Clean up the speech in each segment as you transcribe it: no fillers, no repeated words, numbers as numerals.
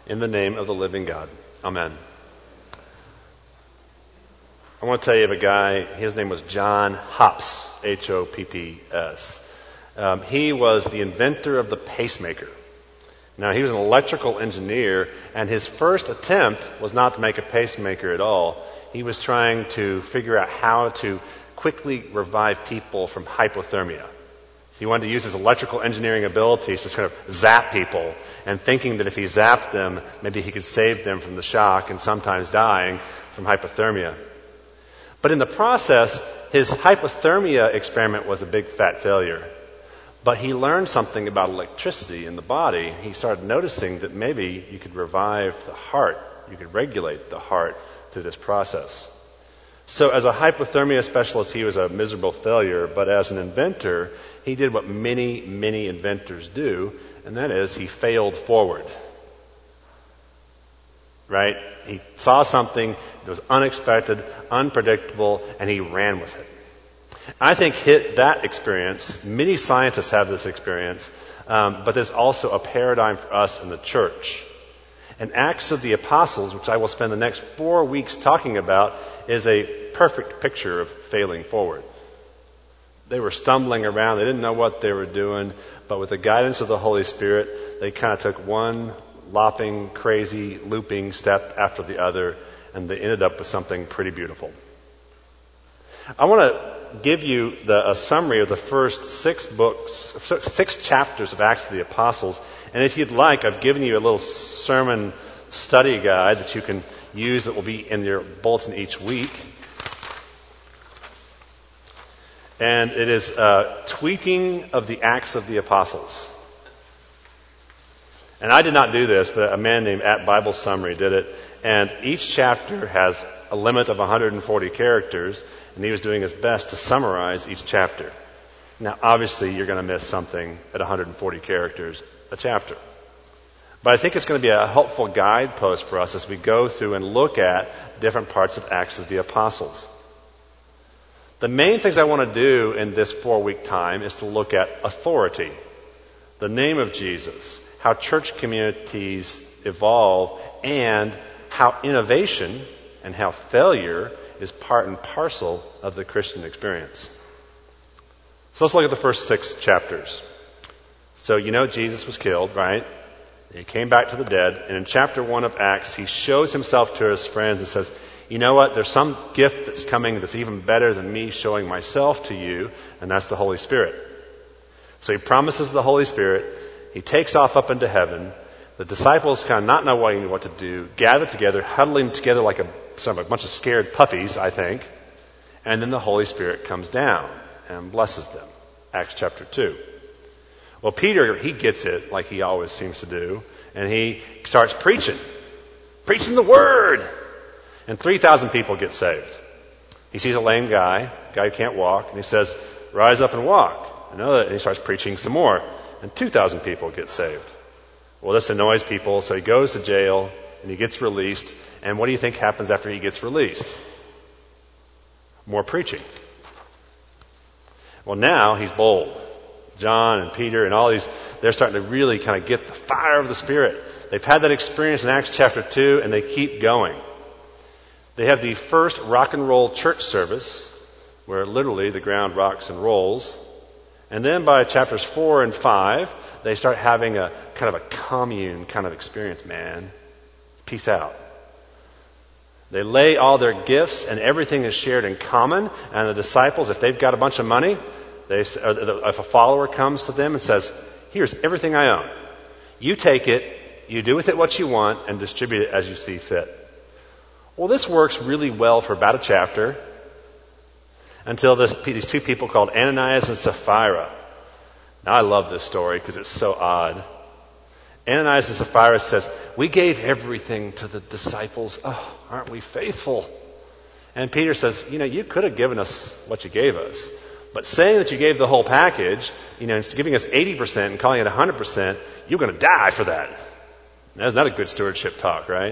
In the name of the living God. Amen. I want to tell you of a guy, his name was John Hopps, Hopps. He was the inventor of the pacemaker. Now, he was an electrical engineer, and his first attempt was not to make a pacemaker at all. He was trying to figure out how to quickly revive people from hypothermia. He wanted to use his electrical engineering abilities to kind of zap people, and thinking that if he zapped them, maybe he could save them from the shock and sometimes dying from hypothermia. But in the process, his hypothermia experiment was a big fat failure. But he learned something about electricity in the body. He started noticing that maybe you could revive the heart, you could regulate the heart through this process. So as a hypothermia specialist, he was a miserable failure, but as an inventor, he did what many, many inventors do, and that is he failed forward. Right? He saw something that was unexpected, unpredictable, and he ran with it. I think that experience, many scientists have this experience, but there's also a paradigm for us in the church. And Acts of the Apostles, which I will spend the next 4 weeks talking about, is a perfect picture of failing forward. They were stumbling around. They didn't know what they were doing. But with the guidance of the Holy Spirit, they kind of took one lopping, crazy, looping step after the other, and they ended up with something pretty beautiful. I want to give you a summary of the first 6 chapters of Acts of the Apostles. And if you'd like, I've given you a little sermon study guide that you can use that will be in your bulletin each week. And it is Tweaking of the Acts of the Apostles. And I did not do this, but a man named at Bible Summary did it. And each chapter has a limit of 140 characters, and he was doing his best to summarize each chapter. Now, obviously, you're going to miss something at 140 characters a chapter. But I think it's going to be a helpful guidepost for us as we go through and look at different parts of Acts of the Apostles. The main things I want to do in this 4-week time is to look at authority, the name of Jesus, how church communities evolve, and how innovation and how failure is part and parcel of the Christian experience. So let's look at the first 6 chapters. So you know Jesus was killed, right? He came back to the dead, and in chapter 1 of Acts, he shows himself to his friends and says, you know what, there's some gift that's coming that's even better than me showing myself to you, and that's the Holy Spirit. So he promises the Holy Spirit. He takes off up into heaven. The disciples kind of not knowing what to do, gather together, huddling together like a bunch of scared puppies, I think. And then the Holy Spirit comes down and blesses them. Acts chapter 2. Well, Peter, he gets it like he always seems to do, and he starts preaching the word. And 3,000 people get saved. He sees a lame guy who can't walk, and he says, rise up and walk. And he starts preaching some more, and 2,000 people get saved. Well, this annoys people, so he goes to jail, and he gets released. And what do you think happens after he gets released? More preaching. Well, now he's bold. John and Peter and all these, they're starting to really kind of get the fire of the Spirit. They've had that experience in Acts chapter 2, and they keep going. They have the first rock and roll church service, where literally the ground rocks and rolls. And then by chapters 4 and 5, they start having a kind of a commune kind of experience, man. Peace out. They lay all their gifts and everything is shared in common. And the disciples, if they've got a bunch of money, if a follower comes to them and says, here's everything I own. You take it, you do with it what you want, and distribute it as you see fit. Well, this works really well for about a chapter until these 2 people called Ananias and Sapphira. Now, I love this story because it's so odd. Ananias and Sapphira says, we gave everything to the disciples. Oh, aren't we faithful? And Peter says, you could have given us what you gave us. But saying that you gave the whole package, instead of giving us 80% and calling it 100%, you're going to die for that. That's not a good stewardship talk, right?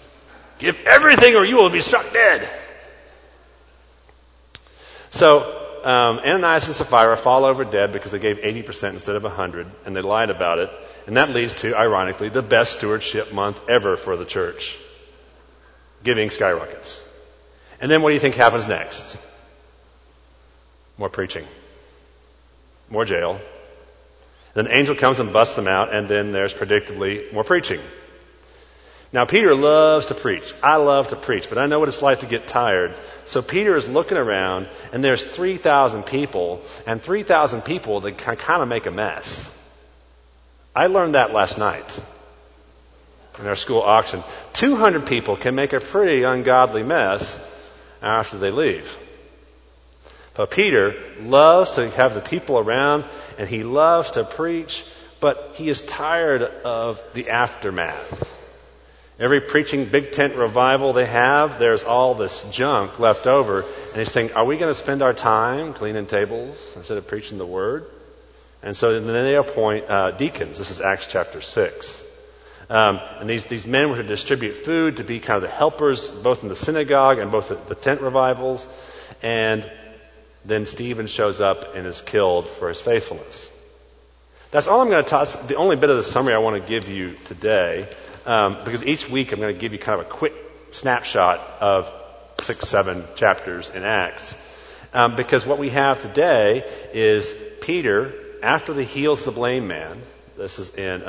Give everything or you will be struck dead. So Ananias and Sapphira fall over dead because they gave 80% instead of 100, and they lied about it. And that leads to, ironically, the best stewardship month ever for the church. Giving skyrockets. And then what do you think happens next? More preaching. More jail. Then an angel comes and busts them out, and then there's predictably more preaching. Now, Peter loves to preach. I love to preach, but I know what it's like to get tired. So Peter is looking around, and there's 3,000 people, and 3,000 people that kind of make a mess. I learned that last night in our school auction. 200 people can make a pretty ungodly mess after they leave. But Peter loves to have the people around, and he loves to preach, but he is tired of the aftermath. Every preaching big tent revival they have, there's all this junk left over. And he's saying, are we going to spend our time cleaning tables instead of preaching the word? And so then they appoint deacons. This is Acts chapter 6. And these men were to distribute food, to be kind of the helpers, both in the synagogue and both the tent revivals. And then Stephen shows up and is killed for his faithfulness. That's all I'm going to talk. The only bit of the summary I want to give you today. Because each week I'm going to give you kind of a quick snapshot of 6, 7 chapters in Acts. Because what we have today is Peter, after he heals the lame man, this is in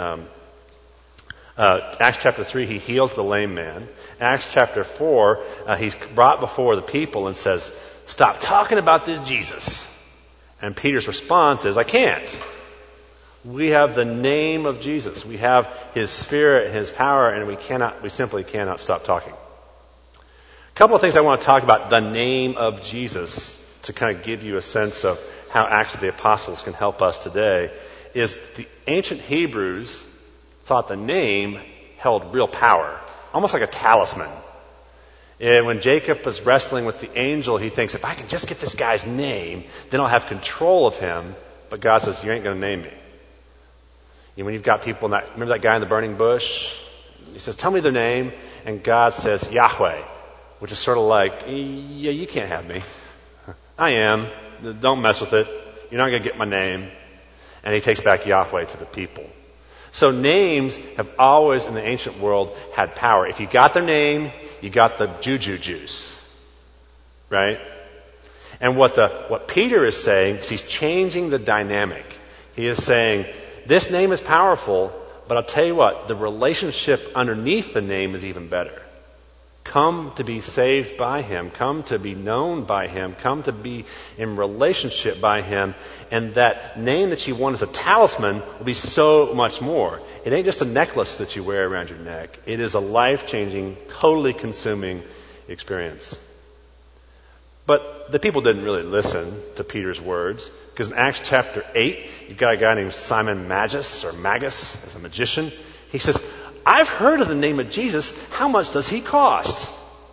Acts chapter 3, he heals the lame man. Acts chapter 4, he's brought before the people and says, stop talking about this Jesus. And Peter's response is, I can't. We have the name of Jesus. We have His Spirit and His power, and we simply cannot stop talking. A couple of things I want to talk about the name of Jesus to kind of give you a sense of how Acts of the Apostles can help us today is the ancient Hebrews thought the name held real power, almost like a talisman. And when Jacob was wrestling with the angel, he thinks, if I can just get this guy's name, then I'll have control of him. But God says, you ain't going to name me. And when you've got people remember that guy in the burning bush? He says, tell me their name. And God says, Yahweh, which is sort of like, yeah, you can't have me. I am. Don't mess with it. You're not going to get my name. And he takes back Yahweh to the people. So names have always in the ancient world had power. If you got their name, you got the juju juice. Right? And what Peter is saying is he's changing the dynamic. He is saying, this name is powerful, but I'll tell you what, the relationship underneath the name is even better. Come to be saved by Him. Come to be known by Him. Come to be in relationship by Him. And that name that you want as a talisman will be so much more. It ain't just a necklace that you wear around your neck. It is a life-changing, totally consuming experience. But the people didn't really listen to Peter's words. Because in Acts chapter 8, you've got a guy named Simon Magus, as a magician. He says, I've heard of the name of Jesus. How much does he cost?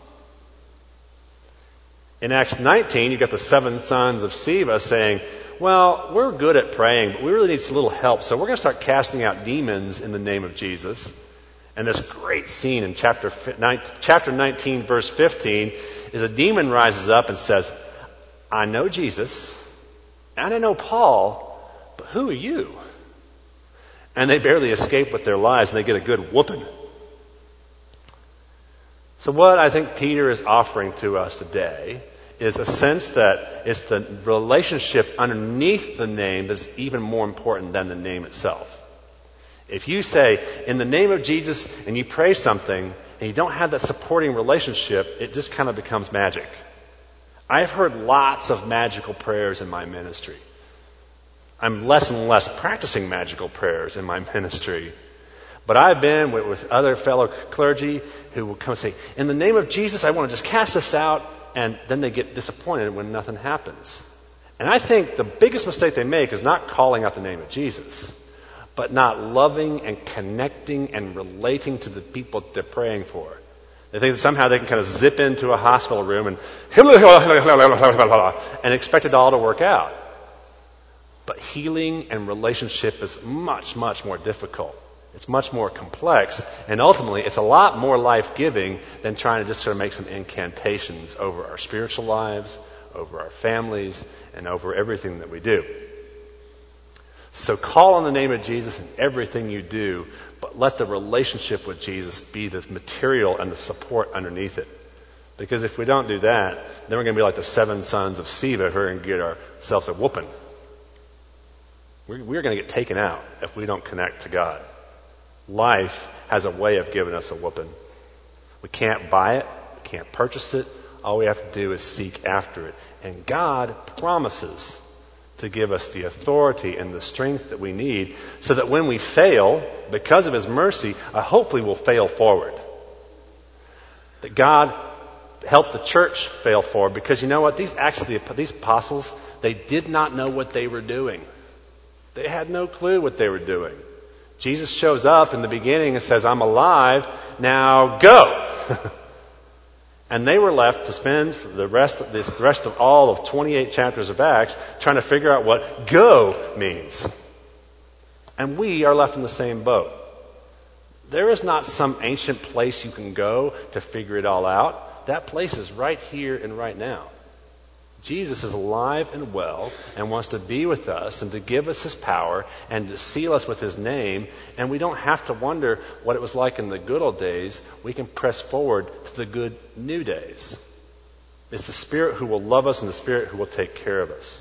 In Acts 19, you've got the 7 sons of Sceva saying, well, we're good at praying, but we really need a little help. So we're going to start casting out demons in the name of Jesus. And this great scene in chapter 19, verse 15, is a demon rises up and says, I know Jesus, and I know Paul, but who are you? And they barely escape with their lives, and they get a good whooping. So what I think Peter is offering to us today is a sense that it's the relationship underneath the name that's even more important than the name itself. If you say, in the name of Jesus, and you pray something, and you don't have that supporting relationship, it just kind of becomes magic. I've heard lots of magical prayers in my ministry. I'm less and less practicing magical prayers in my ministry. But I've been with other fellow clergy who will come and say, in the name of Jesus, I want to just cast this out. And then they get disappointed when nothing happens. And I think the biggest mistake they make is not calling out the name of Jesus, but not loving and connecting and relating to the people they're praying for. They think that somehow they can kind of zip into a hospital room and expect it all to work out. But healing and relationship is much, much more difficult. It's much more complex. And ultimately, it's a lot more life-giving than trying to just sort of make some incantations over our spiritual lives over our families, and over everything that we do. So call on the name of Jesus in everything you do, but let the relationship with Jesus be the material and the support underneath it. Because if we don't do that, then we're going to be like the 7 sons of Sceva who are going to get ourselves a whooping. We're going to get taken out if we don't connect to God. Life has a way of giving us a whooping. We can't buy it. We can't purchase it. All we have to do is seek after it. And God promises to give us the authority and the strength that we need so that when we fail, because of His mercy, hopefully we'll fail forward. That God helped the church fail forward because you know what? These apostles, they did not know what they were doing. They had no clue what they were doing. Jesus shows up in the beginning and says, I'm alive, now go. And they were left to spend the rest of all of 28 chapters of Acts trying to figure out what go means. And we are left in the same boat. There is not some ancient place you can go to figure it all out. That place is right here and right now. Jesus is alive and well and wants to be with us and to give us His power and to seal us with His name. And we don't have to wonder what it was like in the good old days. We can press forward to the good new days. It's the Spirit who will love us and the Spirit who will take care of us.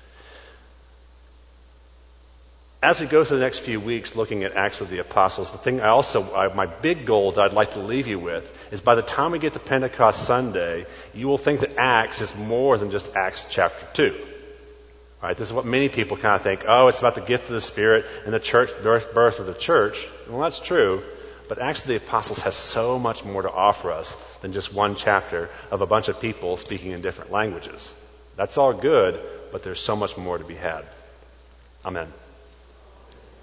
As we go through the next few weeks looking at Acts of the Apostles, the thing my big goal that I'd like to leave you with is by the time we get to Pentecost Sunday, you will think that Acts is more than just Acts chapter 2. All right, this is what many people kind of think. Oh, it's about the gift of the Spirit and the church, birth of the church. Well, that's true, but Acts of the Apostles has so much more to offer us than just one chapter of a bunch of people speaking in different languages. That's all good, but there's so much more to be had. Amen.